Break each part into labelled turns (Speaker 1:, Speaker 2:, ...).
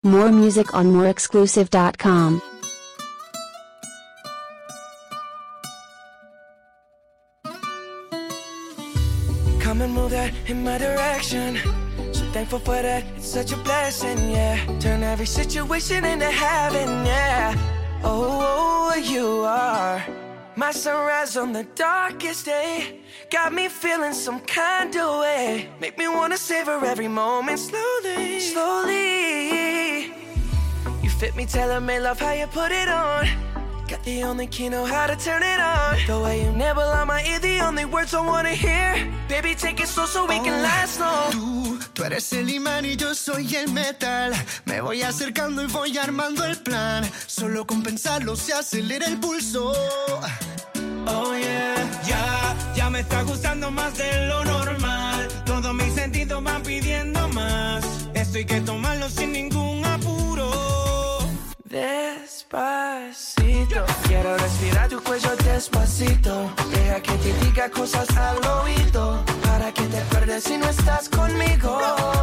Speaker 1: More music on moreexclusive.com.
Speaker 2: Come and move that in my direction. So thankful for that, it's such a blessing, yeah. Turn every situation into heaven, yeah. Oh, you are my sunrise on the darkest day. Got me feeling some kind of way. Make me wanna savor every moment slowly, slowly. You fit me, tailor-made, love how you put it on. Got the only key, know how to turn it on. The way you nibble on my ear, the only words I wanna hear. Baby, take it slow so we can last long.
Speaker 3: Tú eres el imán y yo soy el metal. Me voy acercando y voy armando el plan. Solo con pensarlo se acelera el pulso.
Speaker 4: Oh yeah, ya me está gustando más de lo normal. Todos mis sentidos van pidiendo más. Esto hay que tomarlo sin ningún apuro.
Speaker 2: Despacito, quiero respirar tu cuello despacito. Deja que te diga cosas al oído, para que te acuerdes si no estás conmigo.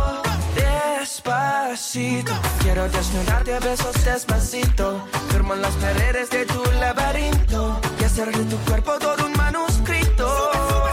Speaker 2: Despacito, quiero desnudarte a besos despacito. Firmo en las paredes de tu laberinto y hacer de tu cuerpo todo un manuscrito.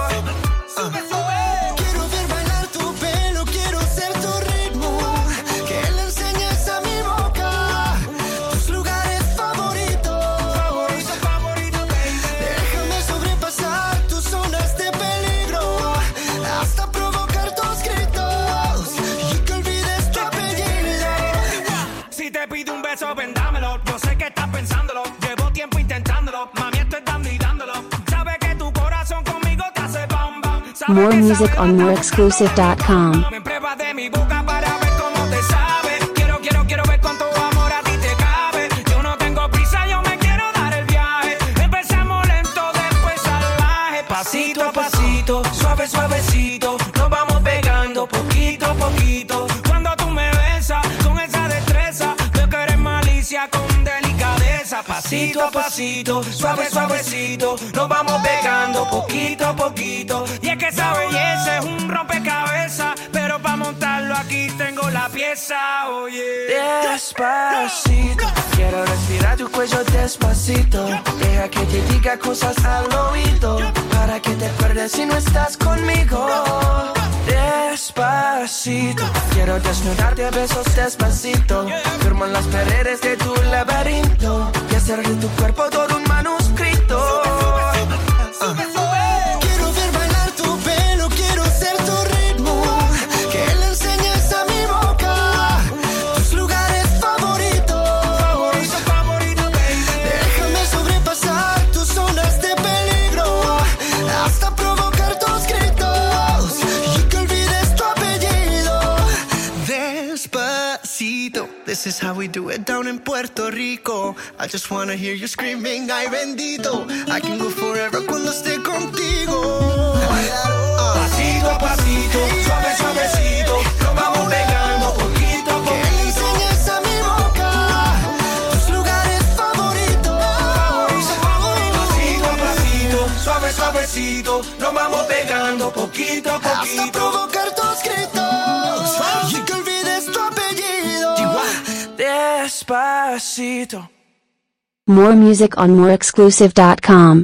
Speaker 3: Quiero ver bailar tu pelo, quiero ser tu ritmo. Que le enseñes a mi boca tus lugares favoritos. Déjame sobrepasar tus zonas de peligro, hasta provocar tus gritos y que olvides tu apellido.
Speaker 4: Si te pido un beso, ven dámelo. Yo sé que estás pensándolo, llevo tiempo intentándolo. Mami, esto es dando y dándolo. Sabes que tu corazón conmigo te hace bam bam.
Speaker 1: More music on moreexclusive.com.
Speaker 4: Me pruebas de mi boca para ver cómo te sabe. Quiero ver cuánto amor a ti te cabe. Yo no tengo prisa, yo me quiero dar el viaje. Empezamos lento, después salvaje. Pasito a pasito, suave, suavecito. Nos vamos pegando poquito a poquito. Cuando tú me besas con esa destreza, veo que eres malicia con delicadeza. Pasito a pasito, suave, suavecito. Nos vamos pegando poquito a poquito. Y es que esa belleza es un rompecabezas, pero para montarlo aquí tengo la pieza, oye.
Speaker 2: Despacito, quiero respirar tu cuello despacito. Deja que te diga cosas al oído, para que te acuerdes si no estás conmigo. Despacito, quiero desnudarte a besos despacito. Firmo en las paredes de tu laberinto y hacer de tu cuerpo todo un manuscrito.
Speaker 3: Quiero ver bailar tu pelo, quiero ser tu ritmo. Que le enseñes a mi boca tus lugares favoritos. Déjame sobrepasar tus zonas de peligro, hasta provocar tus gritos y que olvides tu apellido. Despacito, this is how we do it down in Puerto Rico. I just wanna hear you screaming, ay bendito. I can go forever cuando esté contigo.
Speaker 4: Pasito a pasito, suave, suavecito. Nos vamos pegando poquito a
Speaker 3: Que le
Speaker 4: poquito.
Speaker 3: enseñes a mi boca tus lugares favoritos.
Speaker 4: Pasito a pasito, suave, suavecito. Nos vamos pegando poquito a
Speaker 3: Hasta
Speaker 4: poquito.
Speaker 3: provocar tus gritos y que olvides tu apellido.
Speaker 2: Despacito.
Speaker 1: More music on moreexclusive.com.